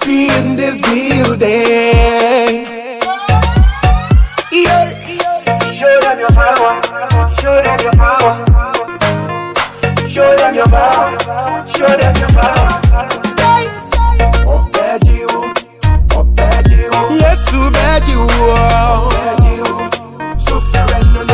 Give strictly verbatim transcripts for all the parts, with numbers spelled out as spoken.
be in this building. Yeah. Show them your power. Show them your power. Show them your power. Show them your power. Obey you. Obey you. Yes, obey you. Obey you. Sovereign.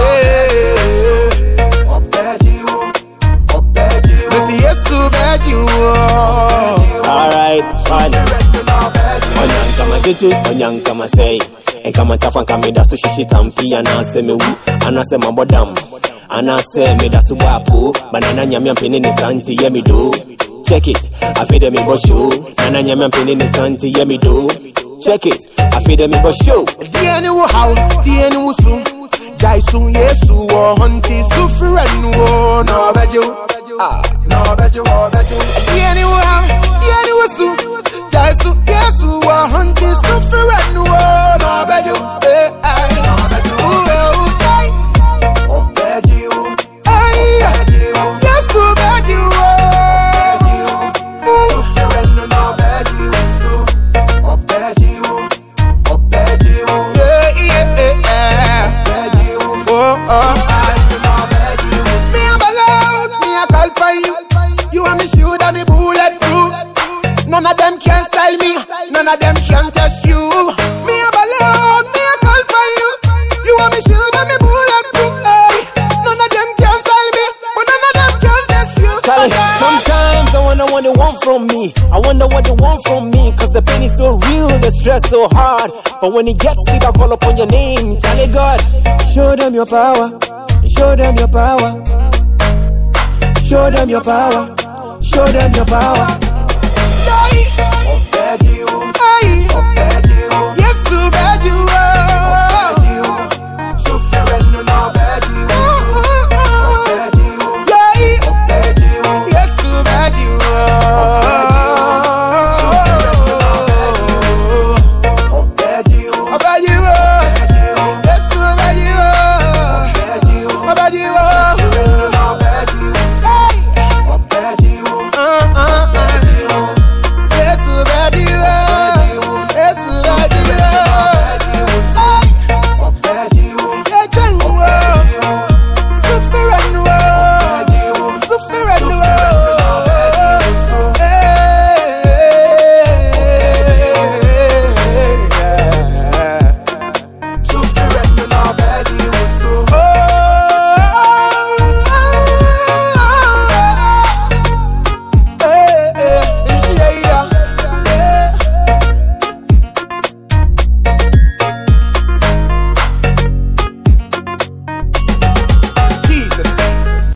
Obey you. Obey you. Yes, obey you. Alright, fine. Onyankama gete, onyankama say. And come and tap and come me that so she tampi and I say me woo and I say my bodam and I say me that so wapo banana nyam penny santi yeah me do check it I feel them me go show nana nyam penny santi yeah me do check it I feel them me go show the anyone how the anyone soon die soon yesu or hunty suffering no no bet you ah no bet you oh bet you the anyone how the anyone soon die soon yesu or hunty suffering no no bet you eh I no bet you oh okay oh bet you eh yesu bet you oh suffering no bet you so oh bet you oh bet you yeah yeah yeah bet you oh oh me am alone me a call for you you and me shoot and me bulletproof none of them can style me none of them can test you me am alone me a call for you you and me shoot and me bulletproof hey. None of them can style me but none of them can test you Charlie, sometimes I wonder what they want from me I wonder what they want from me cause the pain is so real the stress so hard but when it gets deep I call upon your name Charlie God show them your power show them your power show them your power show them your power